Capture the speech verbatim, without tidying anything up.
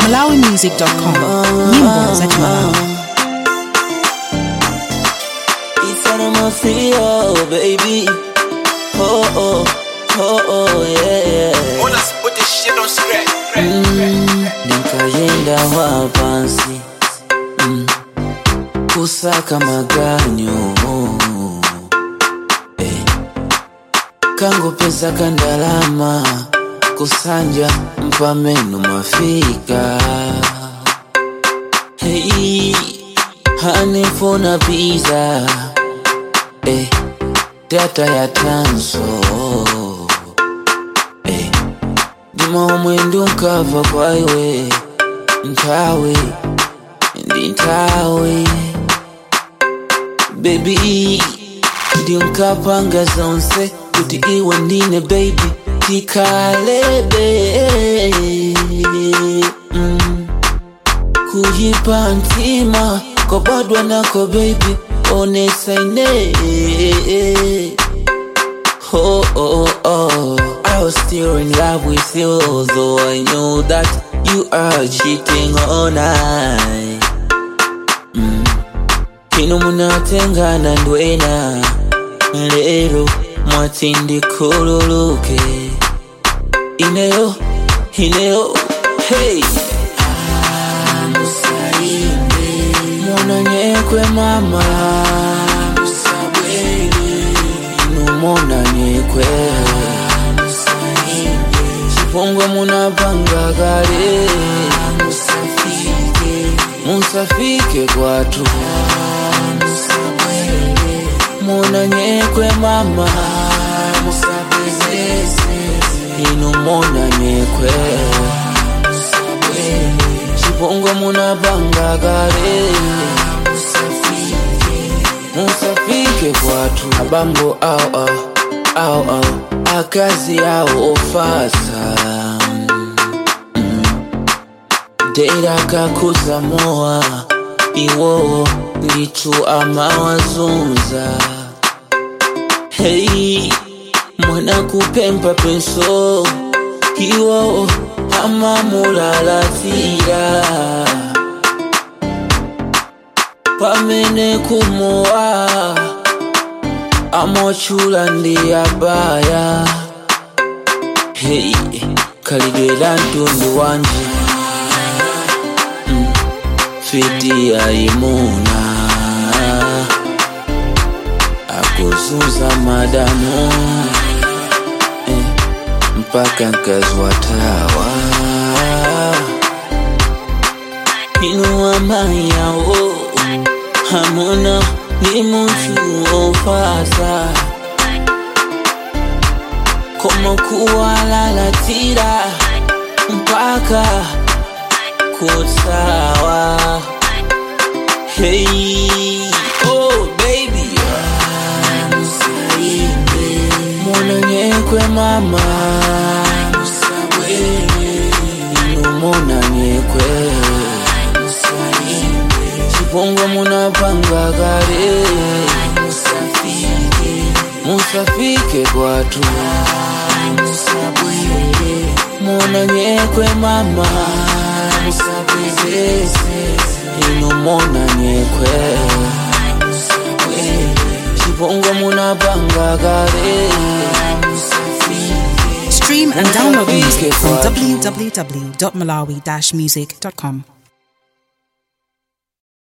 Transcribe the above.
malawi music dot com. Nyimbo za Malawi. It's out of my feel, baby. Oh, oh, oh, oh, yeah, yeah. Wanna put this shit on scratch. Mm, nikayenda wapansi mm, kusaka maganyo eh. Kango pesa kandalama kusanja mpamenu mafika. Hey, hanefona pizza eh, data ya tanso eh, dima umwendu nkava kwa iwe ntawe ndi ntawe baby ndi nkapanga zonse kuti iwe ndine baby tikalebe mm. Kujipa ntima kobadwa nako baby onesaine. Oh, oh, oh, I was still in love with you, although I know that you are cheating on I. Mm. Kino munatengana ndwena lero mwatindi kululuke ineyo, ineyo, hey. Mwana nyekwe mama mona nyekwe chipongwe munapanga kale musafike kwatu mona nyekwe mama inu mona nyekwe chipongwe munapanga kale musafike kwatu abambo au au au au akazi yao ofasa mm. Dera kakuza moa iwo litu ama wazunza. Hey, mwana kupempa penso iwo ama mulalatira pamene kumoa amochula ndi abaya. Hey, kalidwela ntundu wanje mm, fiti ya imuna akuzuza madano eh, mpaka nkazwa tawa inuwa mayao hamona ni muntu ofasa como kuwalalatira mpaka kutsawa. Hey, oh baby, mona nyekwe mama inu mona nyekwe chipongwe munapanga kale musafike kwatu mona nyekwe mama inu mona nyekwe chipongwe munapanga kale. Stream and download music from w w w dot malawi dash music dot com.